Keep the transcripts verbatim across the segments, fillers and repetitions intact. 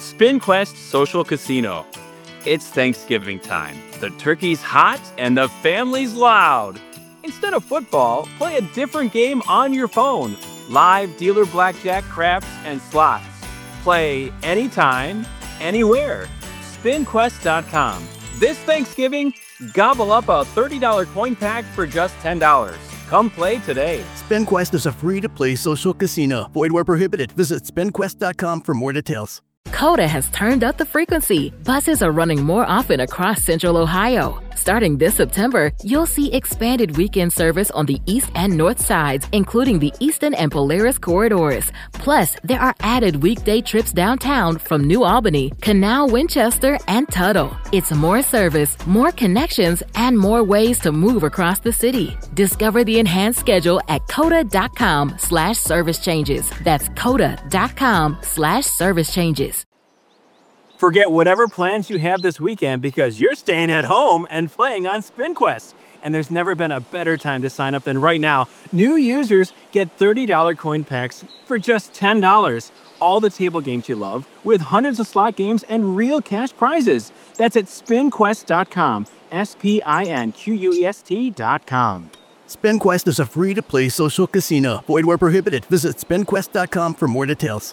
SpinQuest Social Casino. It's Thanksgiving time. The turkey's hot and the family's loud. Instead of football, play a different game on your phone. Live dealer blackjack, craps, and slots. Play anytime, anywhere. spin quest dot com. This Thanksgiving, gobble up a thirty dollars coin pack for just ten dollars. Come play today. SpinQuest is a free-to-play social casino. Void where prohibited. Visit spin quest dot com for more details. Coda has turned up the frequency. Buses are running more often across Central Ohio. Starting this September, you'll see expanded weekend service on the east and north sides, including the Eastern and Polaris corridors. Plus, there are added weekday trips downtown from New Albany, Canal, Winchester, and Tuttle. It's more service, more connections, and more ways to move across the city. Discover the enhanced schedule at coda.com slash service changes. That's coda.com slash service changes. Forget whatever plans you have this weekend because you're staying at home and playing on SpinQuest. And there's never been a better time to sign up than right now. New users get thirty dollars coin packs for just ten dollars. All the table games you love with hundreds of slot games and real cash prizes. That's at spin quest dot com. S P I N Q U E S T dot com. SpinQuest is a free-to-play social casino. Void where prohibited. Visit spin quest dot com for more details.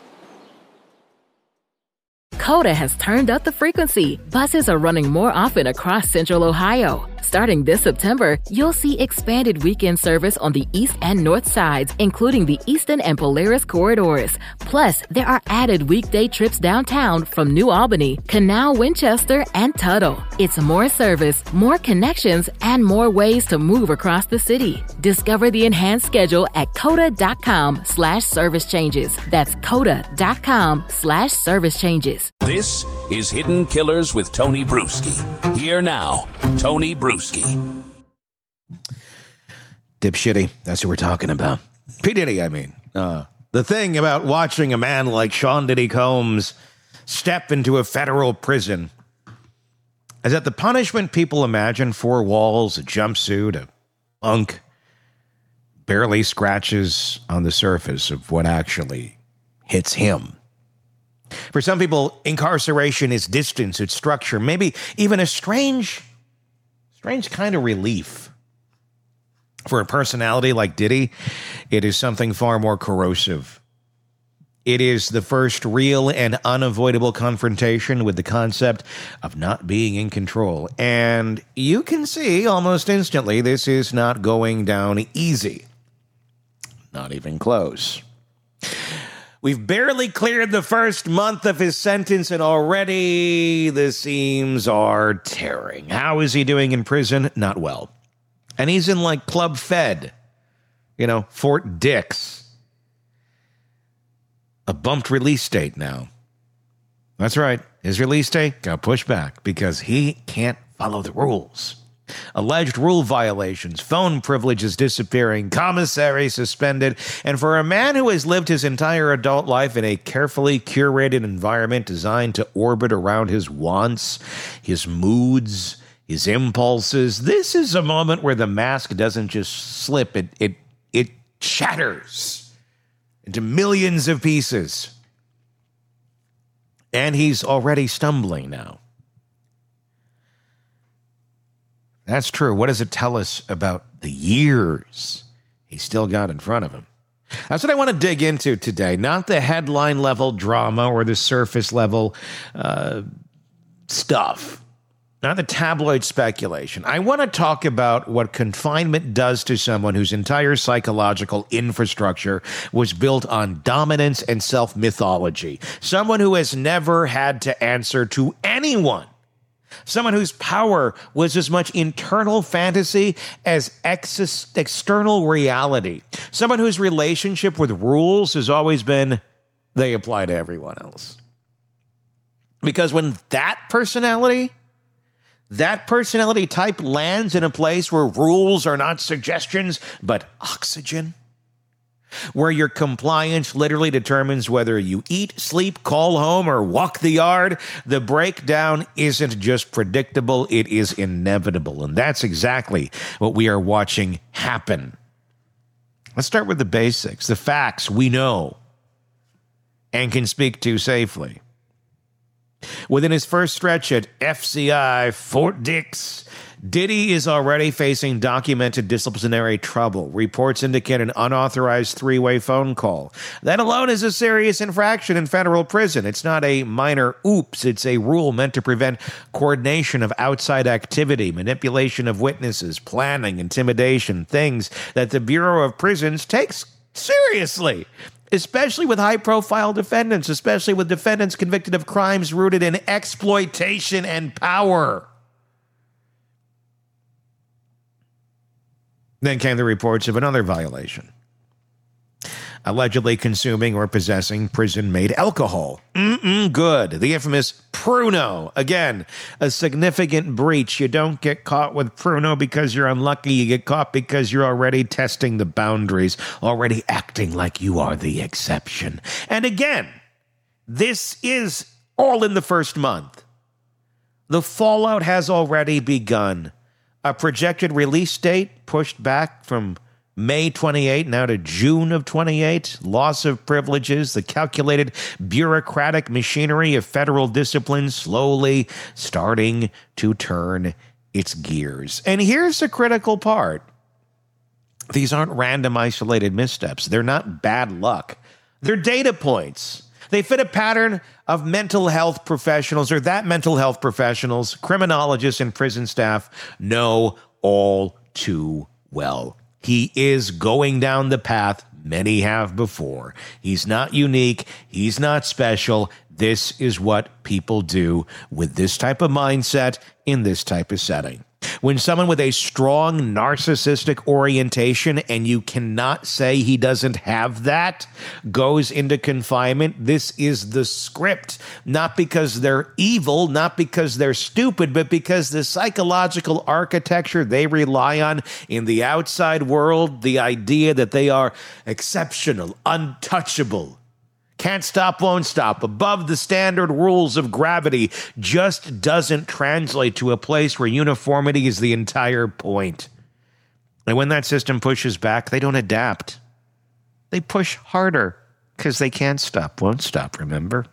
Coda has turned up the frequency. Buses are running more often across Central Ohio. Starting this September, you'll see expanded weekend service on the east and north sides, including the Eastern and Polaris corridors. Plus, there are added weekday trips downtown from New Albany, Canal, Winchester, and Tuttle. It's more service, more connections, and more ways to move across the city. Discover the enhanced schedule at coda.com slash service changes. That's coda.com slash service changes. This is Hidden Killers with Tony Bruschi. Here now, Tony Bruschi. Dipshitty, that's who we're talking about. P. Diddy, I mean. Uh, the thing about watching a man like Sean Diddy Combs step into a federal prison is that the punishment people imagine, four walls, a jumpsuit, a bunk, barely scratches on the surface of what actually hits him. For some people, incarceration is distance, it's structure, maybe even a strange, strange kind of relief. For a personality like Diddy, it is something far more corrosive. It is the first real and unavoidable confrontation with the concept of not being in control. And you can see almost instantly this is not going down easy. Not even close. We've barely cleared the first month of his sentence, and already the seams are tearing. How is he doing in prison? Not well. And he's in, like, Club Fed. You know, Fort Dix. A bumped release date now. That's right. His release date got pushed back because he can't follow the rules. Alleged rule violations, phone privileges disappearing, commissary suspended, and for a man who has lived his entire adult life in a carefully curated environment designed to orbit around his wants, his moods, his impulses, this is a moment where the mask doesn't just slip, it it it shatters into millions of pieces. And he's already stumbling now. That's true. What does it tell us about the years he still got in front of him? That's what I want to dig into today. Not the headline level drama or the surface level uh, stuff. Not the tabloid speculation. I want to talk about what confinement does to someone whose entire psychological infrastructure was built on dominance and self-mythology. Someone who has never had to answer to anyone. Someone whose power was as much internal fantasy as ex- external reality. Someone whose relationship with rules has always been, they apply to everyone else. Because when that personality, that personality type lands in a place where rules are not suggestions, but oxygen, where your compliance literally determines whether you eat, sleep, call home, or walk the yard, the breakdown isn't just predictable, it is inevitable. And that's exactly what we are watching happen. Let's start with the basics, the facts we know and can speak to safely. Within his first stretch at F C I Fort Dix, Diddy is already facing documented disciplinary trouble. Reports indicate an unauthorized three-way phone call. That alone is a serious infraction in federal prison. It's not a minor oops. It's a rule meant to prevent coordination of outside activity, manipulation of witnesses, planning, intimidation, things that the Bureau of Prisons takes seriously, especially with high-profile defendants, especially with defendants convicted of crimes rooted in exploitation and power. Then came the reports of another violation. Allegedly consuming or possessing prison-made alcohol. Mm-mm, good. The infamous Pruno. Again, a significant breach. You don't get caught with Pruno because you're unlucky. You get caught because you're already testing the boundaries, already acting like you are the exception. And again, this is all in the first month. The fallout has already begun. A projected release date pushed back from May twenty-eighth now to June of twenty-eight. Loss of privileges, the calculated bureaucratic machinery of federal discipline slowly starting to turn its gears. And here's the critical part. These aren't random isolated missteps. They're not bad luck. They're data points. They fit a pattern of mental health professionals, or that mental health professionals, criminologists, and prison staff know all too well. He is going down the path many have before. He's not unique. He's not special. This is what people do with this type of mindset in this type of setting. When someone with a strong narcissistic orientation, and you cannot say he doesn't have that, goes into confinement, this is the script. Not because they're evil, not because they're stupid, but because the psychological architecture they rely on in the outside world, the idea that they are exceptional, untouchable, can't stop, won't stop, above the standard rules of gravity, just doesn't translate to a place where uniformity is the entire point. And when that system pushes back, they don't adapt. They push harder because they can't stop, won't stop, remember?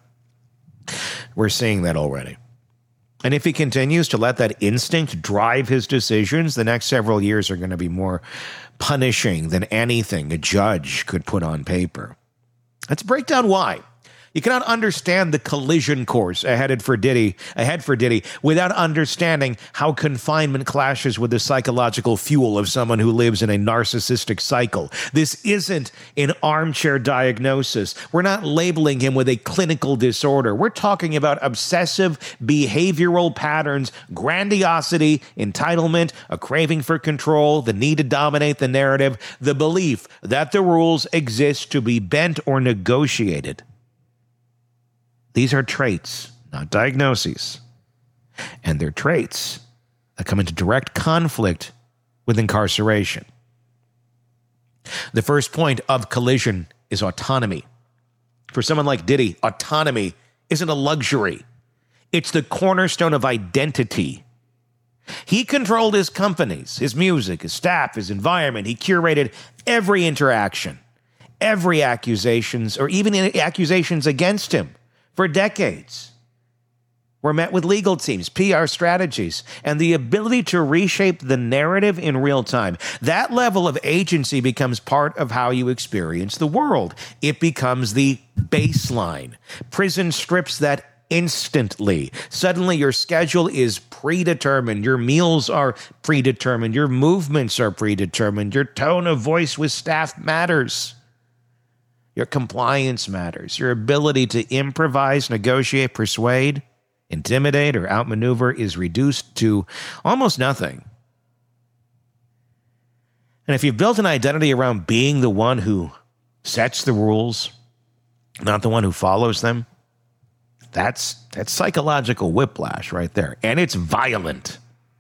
We're seeing that already. And if he continues to let that instinct drive his decisions, the next several years are going to be more punishing than anything a judge could put on paper. Let's break down why. You cannot understand the collision course ahead for Diddy, ahead for Diddy without understanding how confinement clashes with the psychological fuel of someone who lives in a narcissistic cycle. This isn't an armchair diagnosis. We're not labeling him with a clinical disorder. We're talking about obsessive behavioral patterns, grandiosity, entitlement, a craving for control, the need to dominate the narrative, the belief that the rules exist to be bent or negotiated. These are traits, not diagnoses. And they're traits that come into direct conflict with incarceration. The first point of collision is autonomy. For someone like Diddy, autonomy isn't a luxury. It's the cornerstone of identity. He controlled his companies, his music, his staff, his environment. He curated every interaction, every accusations, or even accusations against him. For decades, were met with legal teams, P R strategies, and the ability to reshape the narrative in real time. That level of agency becomes part of how you experience the world. It becomes the baseline. Prison strips that instantly. Suddenly, your schedule is predetermined. Your meals are predetermined. Your movements are predetermined. Your tone of voice with staff matters. Your compliance matters. Your ability to improvise, negotiate, persuade, intimidate, or outmaneuver is reduced to almost nothing. And if you've built an identity around being the one who sets the rules, not the one who follows them, that's, that's psychological whiplash right there. And it's violent.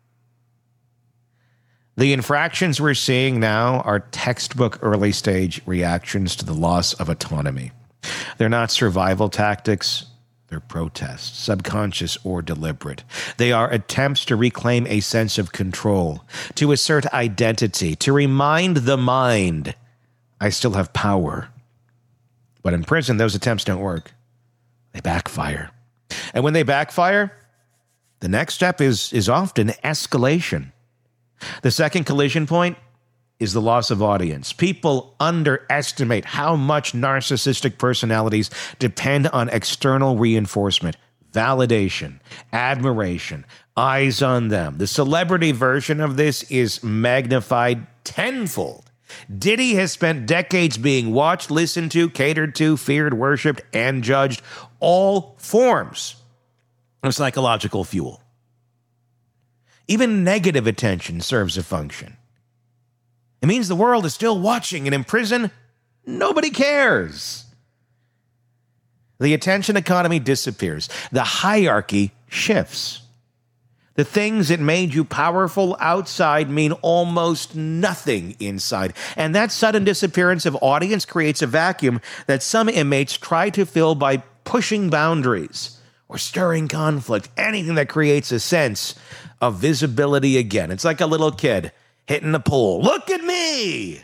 The infractions we're seeing now are textbook early stage reactions to the loss of autonomy. They're not survival tactics. They're protests, subconscious or deliberate. They are attempts to reclaim a sense of control, to assert identity, to remind the mind, I still have power. But in prison, those attempts don't work. They backfire. And when they backfire, the next step is, is often escalation. The second collision point is the loss of audience. People underestimate how much narcissistic personalities depend on external reinforcement, validation, admiration, eyes on them. The celebrity version of this is magnified tenfold. Diddy has spent decades being watched, listened to, catered to, feared, worshipped, and judged, all forms of psychological fuel. Even negative attention serves a function. It means the world is still watching, and in prison, nobody cares. The attention economy disappears. The hierarchy shifts. The things that made you powerful outside mean almost nothing inside. And that sudden disappearance of audience creates a vacuum that some inmates try to fill by pushing boundaries or stirring conflict, anything that creates a sense of visibility again. It's like a little kid hitting a pole. Look at me!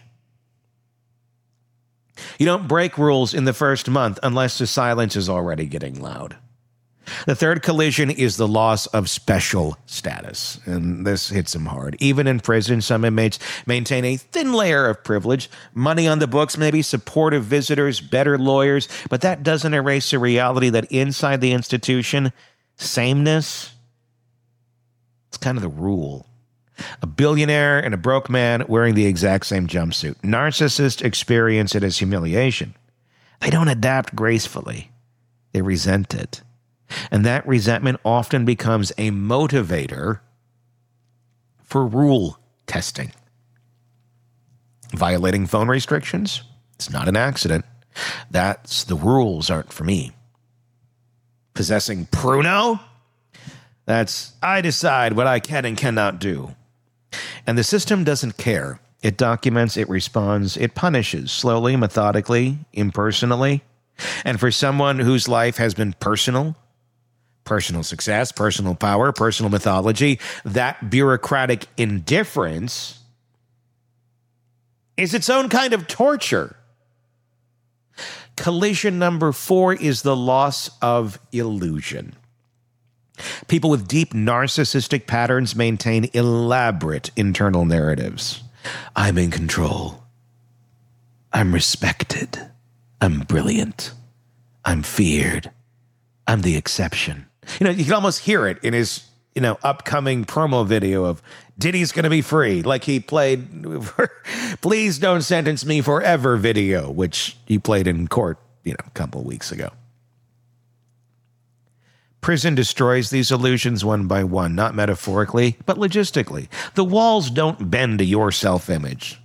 You don't break rules in the first month unless the silence is already getting loud. The third collision is the loss of special status, and this hits them hard. Even in prison, some inmates maintain a thin layer of privilege, money on the books, maybe supportive visitors, better lawyers, but that doesn't erase the reality that inside the institution, sameness, it's kind of the rule. A billionaire and a broke man wearing the exact same jumpsuit. Narcissists experience it as humiliation. They don't adapt gracefully. They resent it. And that resentment often becomes a motivator for rule testing. Violating phone restrictions? It's not an accident. That's the rules aren't for me. Possessing Pruno? That's I decide what I can and cannot do. And the system doesn't care. It documents, it responds, it punishes slowly, methodically, impersonally. And for someone whose life has been personal, personal success, personal power, personal mythology, that bureaucratic indifference is its own kind of torture. Collision number four is the loss of illusion. People with deep narcissistic patterns maintain elaborate internal narratives. I'm in control. I'm respected. I'm brilliant. I'm feared. I'm the exception. You know, you can almost hear it in his, you know, upcoming promo video of Diddy's going to be free, like he played Please Don't Sentence Me Forever video, which he played in court, you know, a couple of weeks ago. Prison destroys these illusions one by one, not metaphorically, but logistically. The walls don't bend to your self-image.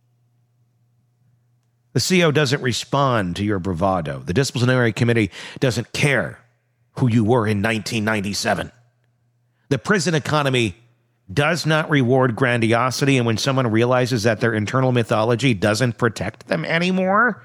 The C O doesn't respond to your bravado. The disciplinary committee doesn't care who you were in nineteen ninety-seven. The prison economy does not reward grandiosity, and when someone realizes that their internal mythology doesn't protect them anymore,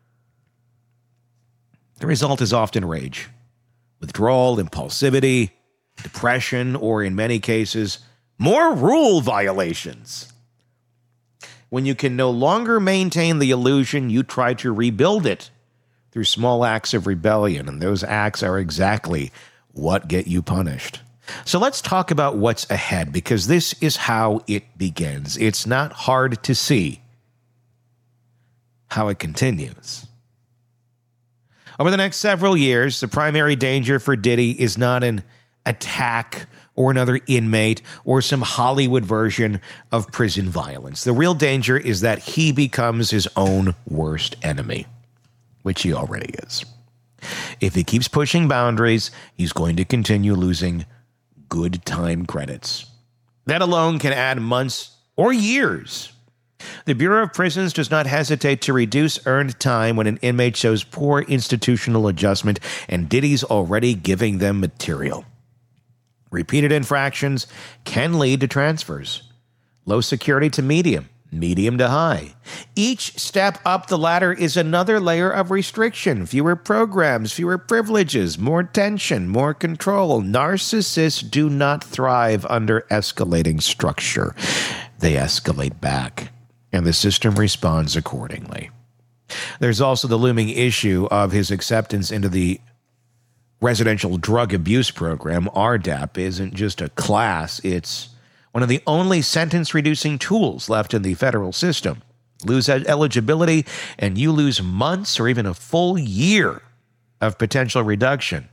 the result is often rage. Withdrawal, impulsivity, depression, or in many cases, more rule violations. When you can no longer maintain the illusion, you try to rebuild it through small acts of rebellion, and those acts are exactly what get you punished. So let's talk about what's ahead, because this is how it begins. It's not hard to see how it continues. Over the next several years, the primary danger for Diddy is not an attack or another inmate or some Hollywood version of prison violence. The real danger is that he becomes his own worst enemy, which he already is. If he keeps pushing boundaries, he's going to continue losing good time credits. That alone can add months or years. The Bureau of Prisons does not hesitate to reduce earned time when an inmate shows poor institutional adjustment, and Diddy's already giving them material. Repeated infractions can lead to transfers. Low security to medium, medium to high. Each step up the ladder is another layer of restriction. Fewer programs, fewer privileges, more tension, more control. Narcissists do not thrive under escalating structure. They escalate back, and the system responds accordingly. There's also the looming issue of his acceptance into the residential drug abuse program, R D A P, isn't just a class, it's one of the only sentence-reducing tools left in the federal system. Lose eligibility, and you lose months or even a full year of potential reduction.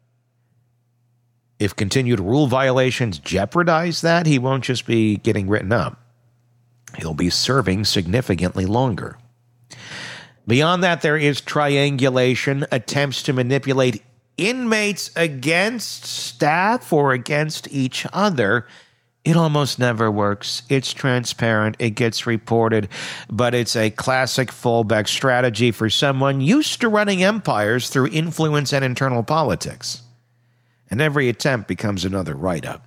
If continued rule violations jeopardize that, he won't just be getting written up. He'll be serving significantly longer. Beyond that, there is triangulation, attempts to manipulate inmates against staff or against each other. It almost never works. It's transparent. It gets reported, but it's a classic fallback strategy for someone used to running empires through influence and internal politics. And every attempt becomes another write-up.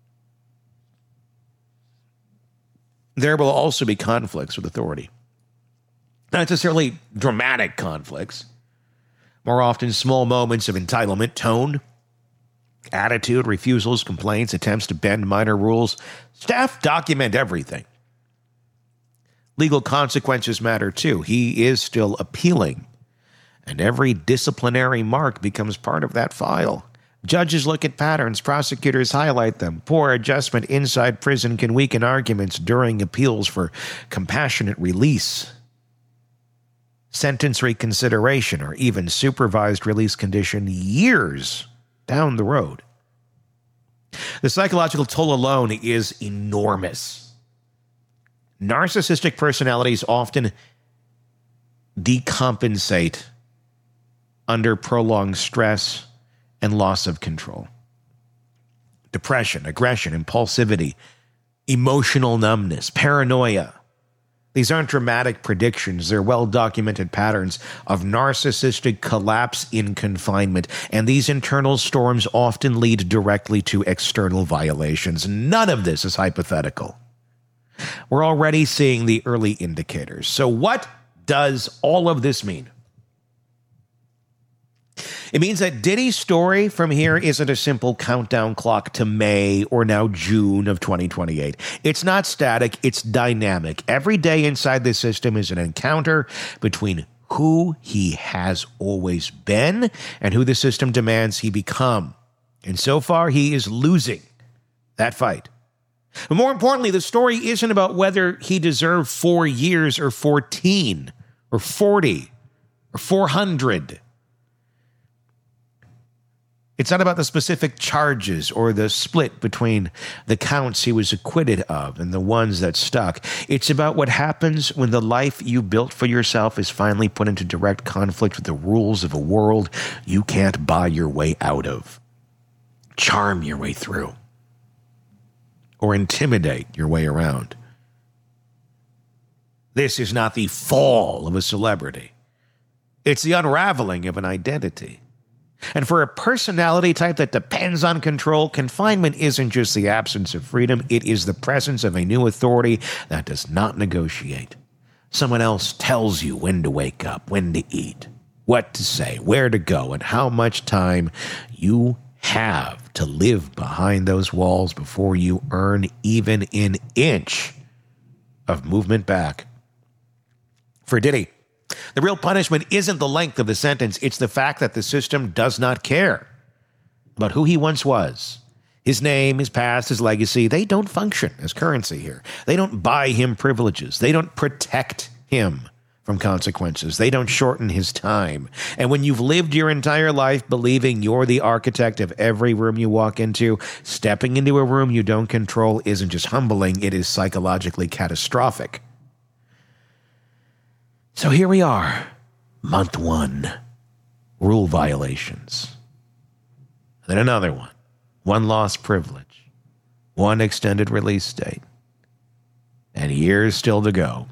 There will also be conflicts with authority. Not necessarily dramatic conflicts. More often, small moments of entitlement, tone, attitude, refusals, complaints, attempts to bend minor rules. Staff document everything. Legal consequences matter too. He is still appealing, and every disciplinary mark becomes part of that file. Judges look at patterns, prosecutors highlight them. Poor adjustment inside prison can weaken arguments during appeals for compassionate release, sentence reconsideration, or even supervised release condition years down the road. The psychological toll alone is enormous. Narcissistic personalities often decompensate under prolonged stress and loss of control. Depression, aggression, impulsivity, emotional numbness, paranoia. These aren't dramatic predictions. They're well-documented patterns of narcissistic collapse in confinement, and these internal storms often lead directly to external violations. None of this is hypothetical. We're already seeing the early indicators. So what does all of this mean? It means that Diddy's story from here isn't a simple countdown clock to May or now June of twenty twenty-eight. It's not static, it's dynamic. Every day inside the system is an encounter between who he has always been and who the system demands he become. And so far, he is losing that fight. But more importantly, the story isn't about whether he deserved four years or fourteen or forty or four hundred. It's not about the specific charges or the split between the counts he was acquitted of and the ones that stuck. It's about what happens when the life you built for yourself is finally put into direct conflict with the rules of a world you can't buy your way out of, charm your way through, or intimidate your way around. This is not the fall of a celebrity. It's the unraveling of an identity. And for a personality type that depends on control, confinement isn't just the absence of freedom, it is the presence of a new authority that does not negotiate. Someone else tells you when to wake up, when to eat, what to say, where to go, and how much time you have to live behind those walls before you earn even an inch of movement back. For Diddy, the real punishment isn't the length of the sentence, it's the fact that the system does not care about who he once was. His name, his past, his legacy, they don't function as currency here. They don't buy him privileges. They don't protect him from consequences. They don't shorten his time. And when you've lived your entire life believing you're the architect of every room you walk into, stepping into a room you don't control isn't just humbling, it is psychologically catastrophic. So here we are, month one, rule violations. Then another one, one lost privilege, one extended release date, and years still to go.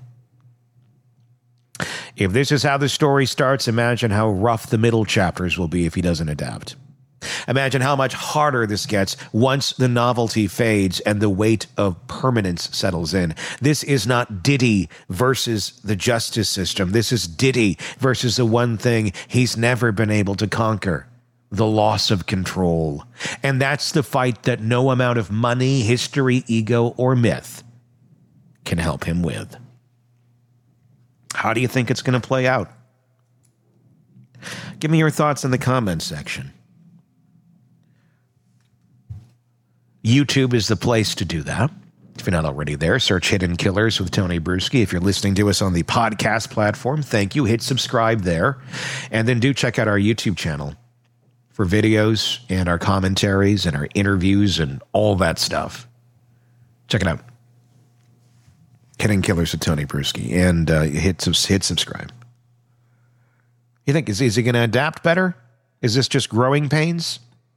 If this is how the story starts, imagine how rough the middle chapters will be if he doesn't adapt. Imagine how much harder this gets once the novelty fades and the weight of permanence settles in. This is not Diddy versus the justice system. This is Diddy versus the one thing he's never been able to conquer, the loss of control. And that's the fight that no amount of money, history, ego, or myth can help him with. How do you think it's going to play out? Give me your thoughts in the comments section. YouTube is the place to do that. If you're not already there, search Hidden Killers with Tony Bruschi. If you're listening to us on the podcast platform, thank you. Hit subscribe there. And then do check out our YouTube channel for videos and our commentaries and our interviews and all that stuff. Check it out. Hidden Killers with Tony Bruschi. And uh, hit, hit subscribe. You think, is, is he going to adapt better? Is this just growing pains?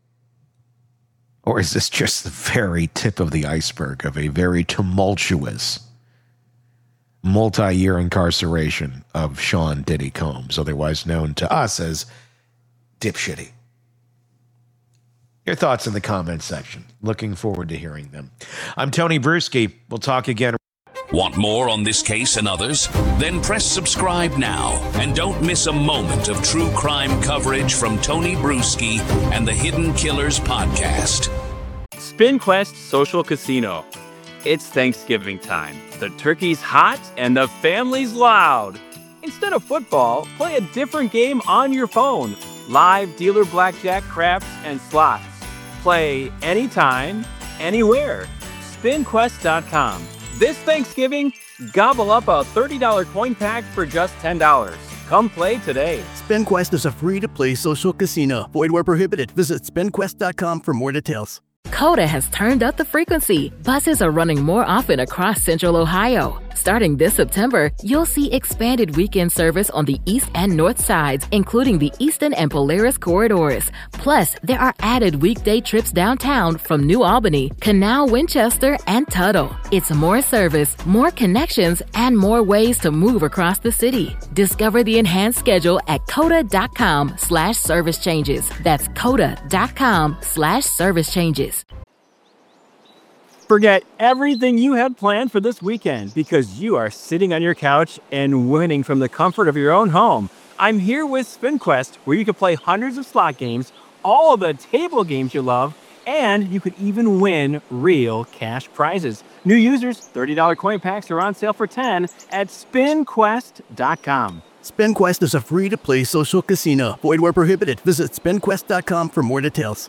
Or is this just the very tip of the iceberg of a very tumultuous multi-year incarceration of Sean Diddy Combs, otherwise known to us as Dipshitty? Your thoughts in the comments section. Looking forward to hearing them. I'm Tony Bruschi. We'll talk again. Want more on this case and others? Then press subscribe now and don't miss a moment of true crime coverage from Tony Bruschi and the Hidden Killers podcast. SpinQuest Social Casino. It's Thanksgiving time. The turkey's hot and the family's loud. Instead of football, play a different game on your phone. Live dealer blackjack, craps, and slots. Play anytime, anywhere. spin quest dot com. This Thanksgiving, gobble up a thirty dollars coin pack for just ten dollars. Come play today. SpinQuest is a free-to-play social casino. Void where prohibited. Visit spin quest dot com for more details. Coda has turned up the frequency. Buses are running more often across Central Ohio. Starting this September, you'll see expanded weekend service on the east and north sides, including the Eastern and Polaris corridors. Plus, there are added weekday trips downtown from New Albany, Canal, Winchester, and Tuttle. It's more service, more connections, and more ways to move across the city. Discover the enhanced schedule at coda dot com slash service changes. That's coda dot com slash service changes. Forget everything you had planned for this weekend because you are sitting on your couch and winning from the comfort of your own home. I'm here with SpinQuest, where you can play hundreds of slot games, all of the table games you love, and you could even win real cash prizes. New users, thirty dollars coin packs are on sale for ten dollars at spin quest dot com. SpinQuest is a free-to-play social casino. Void where prohibited. Visit spin quest dot com for more details.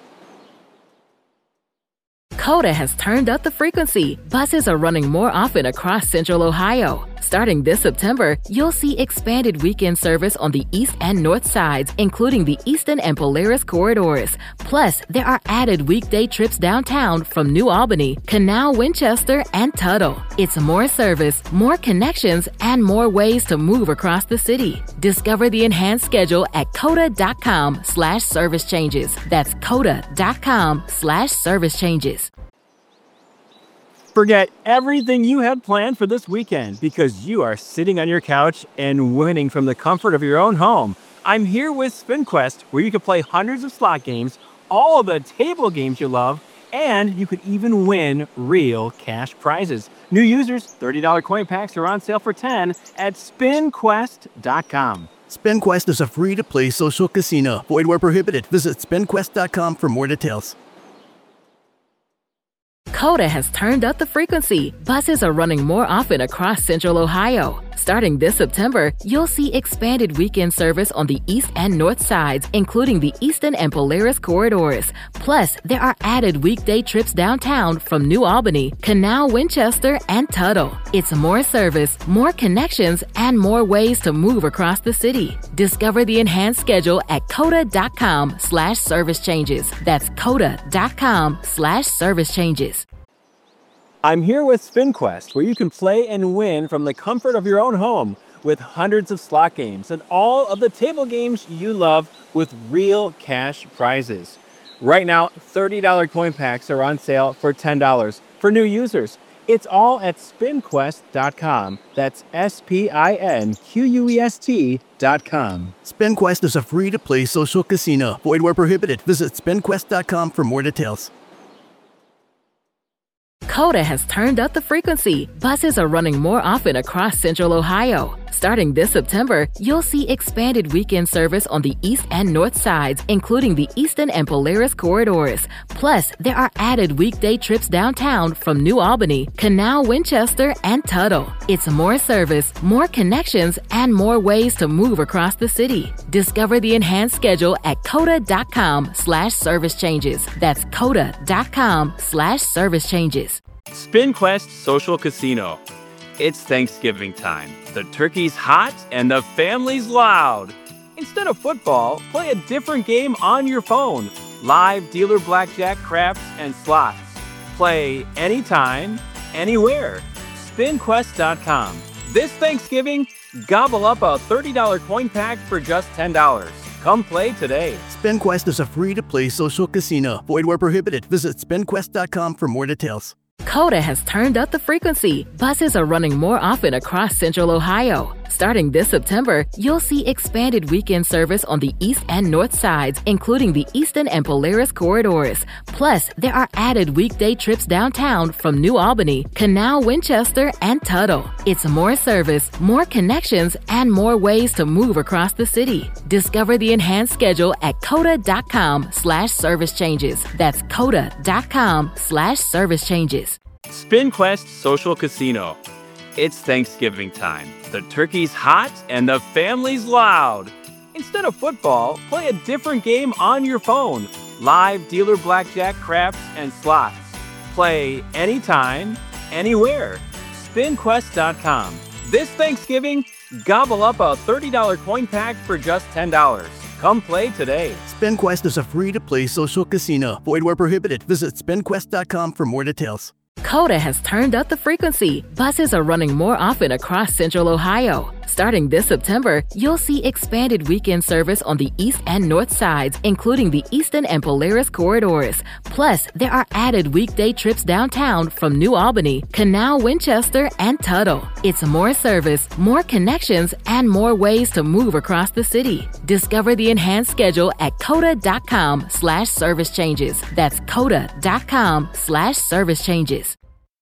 Coda has turned up the frequency. Buses are running more often across Central Ohio. Starting this September, you'll see expanded weekend service on the east and north sides, including the Eastern and Polaris corridors. Plus, there are added weekday trips downtown from New Albany, Canal, Winchester, and Tuttle. It's more service, more connections, and more ways to move across the city. Discover the enhanced schedule at coda dot com slash service changes. That's coda dot com slash service changes. Forget everything you had planned for this weekend because you are sitting on your couch and winning from the comfort of your own home. I'm here with SpinQuest, where you can play hundreds of slot games, all of the table games you love, and you could even win real cash prizes. New users, thirty dollars coin packs are on sale for ten dollars at spin quest dot com. SpinQuest is a free-to-play social casino. Void where prohibited. Visit spin quest dot com for more details. Coda has turned up the frequency. Buses are running more often across Central Ohio. Starting this September, you'll see expanded weekend service on the east and north sides, including the Eastern and Polaris corridors. Plus, there are added weekday trips downtown from New Albany, Canal, Winchester, and Tuttle. It's more service, more connections, and more ways to move across the city. Discover the enhanced schedule at coda dot com slash service changes. That's coda dot com slash service changes. I'm here with SpinQuest, where you can play and win from the comfort of your own home with hundreds of slot games and all of the table games you love with real cash prizes. Right now, thirty dollars coin packs are on sale for ten dollars for new users. It's all at spin quest dot com. That's S P I N Q U E S T dot com. SpinQuest is a free-to-play social casino. Void where prohibited. Visit spin quest dot com for more details. Coda has turned up the frequency. Buses are running more often across Central Ohio. Starting this September, you'll see expanded weekend service on the east and north sides, including the Eastern and Polaris corridors. Plus, there are added weekday trips downtown from New Albany, Canal, Winchester, and Tuttle. It's more service, more connections, and more ways to move across the city. Discover the enhanced schedule at coda.com slash service changes. That's coda.com slash service changes. SpinQuest Social Casino. It's Thanksgiving time. The turkey's hot and the family's loud. Instead of football, play a different game on your phone. Live dealer blackjack, craps, and slots. Play anytime, anywhere. spin quest dot com. This Thanksgiving, gobble up a thirty dollars coin pack for just ten dollars. Come play today. SpinQuest is a free-to-play social casino. Void where prohibited. Visit spin quest dot com for more details. Coda has turned up the frequency. Buses are running more often across Central Ohio. Starting this September, you'll see expanded weekend service on the east and north sides, including the Eastern and Polaris corridors. Plus, there are added weekday trips downtown from New Albany, Canal, Winchester, and Tuttle. It's more service, more connections, and more ways to move across the city. Discover the enhanced schedule at coda.com slash service changes. That's coda.com slash service changes. SpinQuest Social Casino. It's Thanksgiving time. The turkey's hot and the family's loud. Instead of football, play a different game on your phone. Live dealer blackjack, craps, and slots. Play anytime, anywhere. spin quest dot com. This Thanksgiving, gobble up a thirty dollars coin pack for just ten dollars. Come play today. SpinQuest is a free-to-play social casino. Void where prohibited. Visit spin quest dot com for more details. Coda has turned up the frequency. Buses are running more often across Central Ohio. Starting this September, you'll see expanded weekend service on the east and north sides, including the Eastern and Polaris corridors. Plus, there are added weekday trips downtown from New Albany, Canal, Winchester, and Tuttle. It's more service, more connections, and more ways to move across the city. Discover the enhanced schedule at coda.com slash service changes. That's coda.com slash service changes.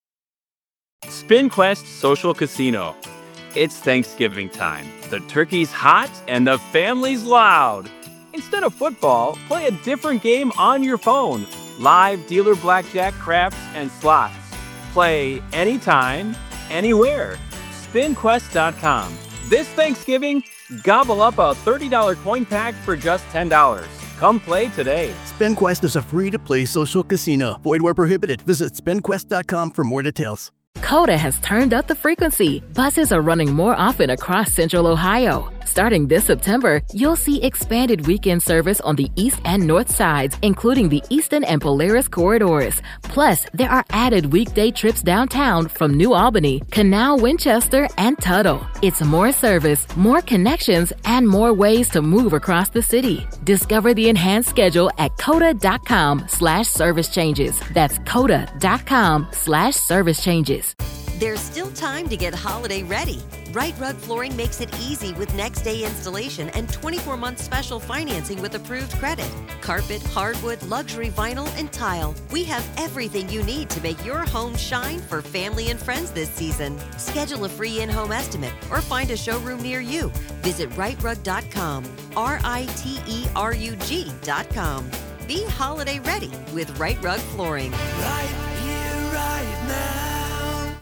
SpinQuest Social Casino. It's Thanksgiving time. The turkey's hot and the family's loud. Instead of football, play a different game on your phone. Live dealer blackjack, craps, and slots. Play anytime, anywhere. spin quest dot com. This Thanksgiving, gobble up a thirty dollars coin pack for just ten dollars. Come play today. SpinQuest is a free-to-play social casino. Void where prohibited. Visit spin quest dot com for more details. Coda has turned up the frequency. Buses are running more often across Central Ohio. Starting this September, you'll see expanded weekend service on the east and north sides, including the Eastern and Polaris corridors. Plus, there are added weekday trips downtown from New Albany, Canal, Winchester, and Tuttle. It's more service, more connections, and more ways to move across the city. Discover the enhanced schedule at coda.com slash service changes. That's coda.com slash service changes. There's still time to get holiday ready. Right Rug Flooring makes it easy with next day installation and twenty-four month special financing with approved credit. Carpet, hardwood, luxury vinyl, and tile. We have everything you need to make your home shine for family and friends this season. Schedule a free in-home estimate or find a showroom near you. Visit right rug dot com, R I T E R U G dot com. Be holiday ready with Right Rug Flooring. Right